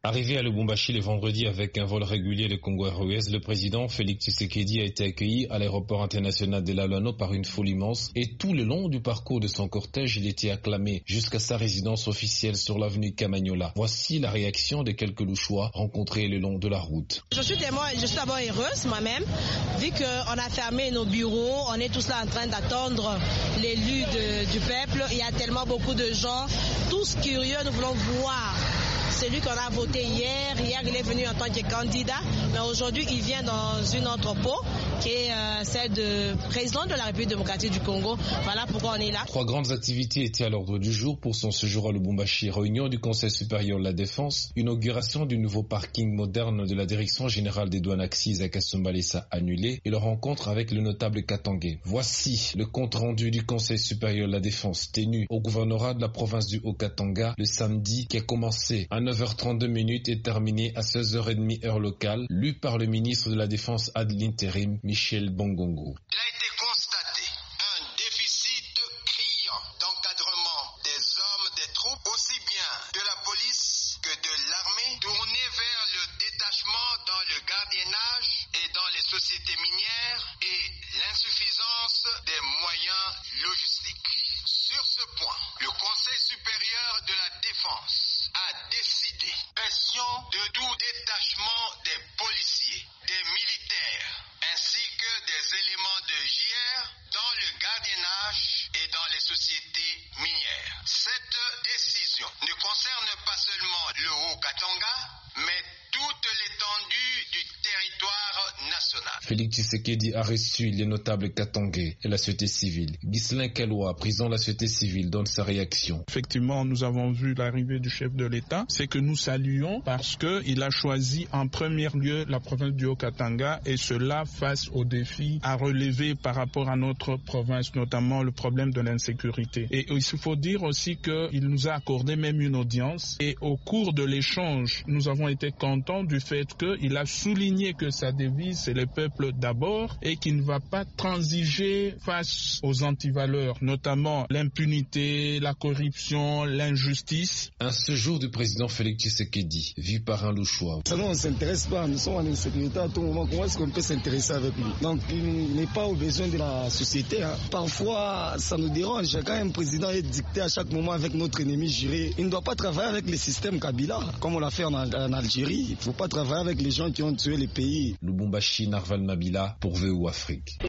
Arrivé à Lubumbashi le vendredi avec un vol régulier de Congo Airways, le président Félix Tshisekedi a été accueilli à l'aéroport international de Lalano par une foule immense et tout le long du parcours de son cortège, il était acclamé jusqu'à sa résidence officielle sur l'avenue Camagnola. Voici la réaction de quelques Louchois rencontrés le long de la route. Je suis d'abord heureuse moi-même, vu qu'on a fermé nos bureaux, on est tous là en train d'attendre l'élu du peuple. Il y a tellement beaucoup de gens, tous curieux, nous voulons voir celui qu'on a voté hier. Hier, il est venu en tant que candidat, mais aujourd'hui, il vient dans une autre peau, qui est celle de président de la République démocratique du Congo. Voilà pourquoi on est là. 3 grandes activités étaient à l'ordre du jour pour son séjour à Lubumbashi. Réunion du Conseil supérieur de la défense, inauguration du nouveau parking moderne de la Direction générale des douanes Axis à Kasumbalesa annulée et le rencontre avec le notable Katangé. Voici le compte rendu du Conseil supérieur de la défense tenu au gouvernorat de la province du Haut-Katanga le samedi, qui a commencé à 9h32 et terminé à 16h30 heure locale, lu par le ministre de la Défense ad l'intérim Michel Bongongo. Il a été constaté un déficit criant d'encadrement des hommes des troupes, aussi bien de la police que de l'armée, tourné vers le détachement dans le gardiennage et dans les sociétés minières et l'insuffisance des moyens logistiques. Sur ce point, le Conseil supérieur de la défense a décidé pression de tout détachement des policiers, des militaires, ainsi que des éléments de JR dans le gardiennage et dans les sociétés minières. Cette décision ne concerne pas seulement le Haut-Katanga, mais toute l'étendue du territoire national. Félix Tshisekedi a reçu les notables katangais et la société civile. Ghislain Kelloua, président de la société civile, donne sa réaction. Effectivement, nous avons vu l'arrivée du chef de l'État. C'est que nous saluons parce qu'il a choisi en premier lieu la province du Haut-Katanga et cela face aux défis à relever par rapport à notre province, notamment le problème de l'insécurité. Et il faut dire aussi qu'il nous a accordé même une audience et au cours de l'échange, nous avons été contents du fait qu'il a souligné que sa devise c'est le peuple d'abord et qu'il ne va pas transiger face aux antivaleurs, notamment l'impunité, la corruption, l'injustice. Un séjour du président Félix Tshisekedi, vu par un Louchois. Ça, on ne s'intéresse pas, nous sommes en insécurité à tout moment, comment est-ce qu'on peut s'intéresser avec lui? Donc il n'est pas aux besoins de la société. Parfois ça nous dérange, quand un président est dicté à chaque moment avec notre ennemi juré, il ne doit pas travailler avec le système Kabila, comme on l'a fait en Algérie. Il ne faut pas travailler avec les gens qui ont tué les pays. Lubumbashi, Narval Mabila pour VO Afrique.